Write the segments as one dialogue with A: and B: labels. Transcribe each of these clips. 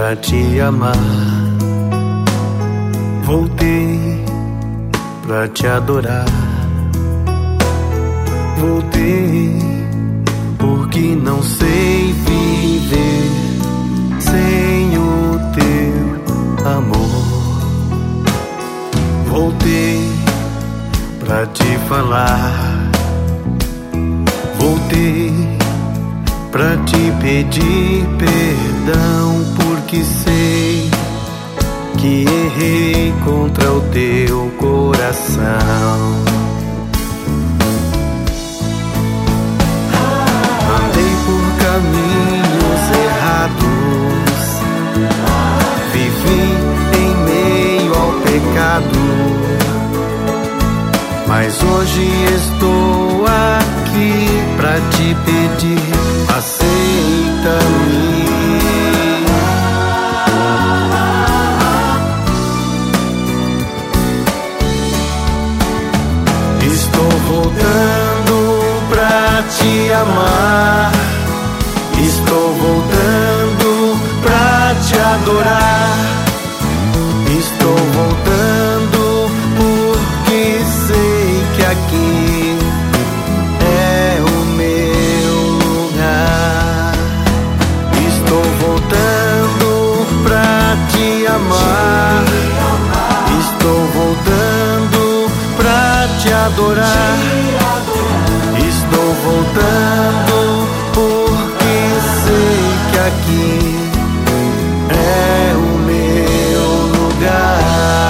A: pra te amar. Voltei pra te adorar. Voltei porque não sei viver sem o teu amor. Voltei pra te falar. Voltei pra te pedir perdão, porque sei que errei contra o teu coração. Andei por caminhos errados, vivi em meio ao pecado, mas hoje estou aqui pra te pedir, aceita-me. Estou voltando pra te amar. Estou voltando pra te adorar. Estou voltando porque sei que aqui é o meu lugar. Estou voltando pra te amar. Estou voltando pra te adorar. Estou voltando porque sei que aqui é o meu lugar.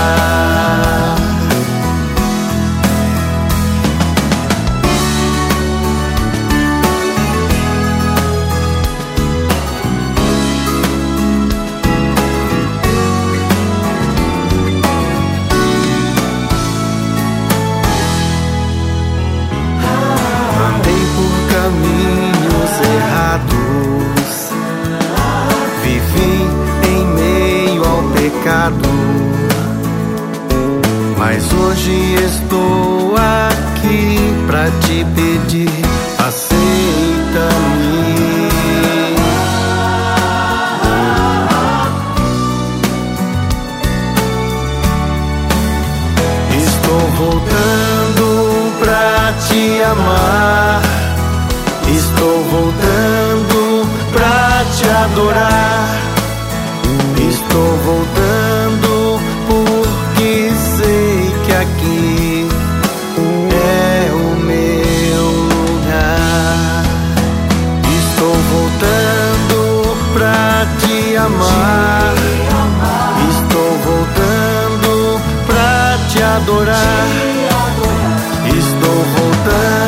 A: Andei por caminhos errados, vivi em meio ao pecado, mas hoje estou aqui pra te pedir, aceita-me. Estou voltando pra te amar. Estou voltando pra te adorar. Estou voltando porque sei que aqui é o meu lugar. Estou voltando pra te amar. Estou voltando pra te adorar. Estou voltando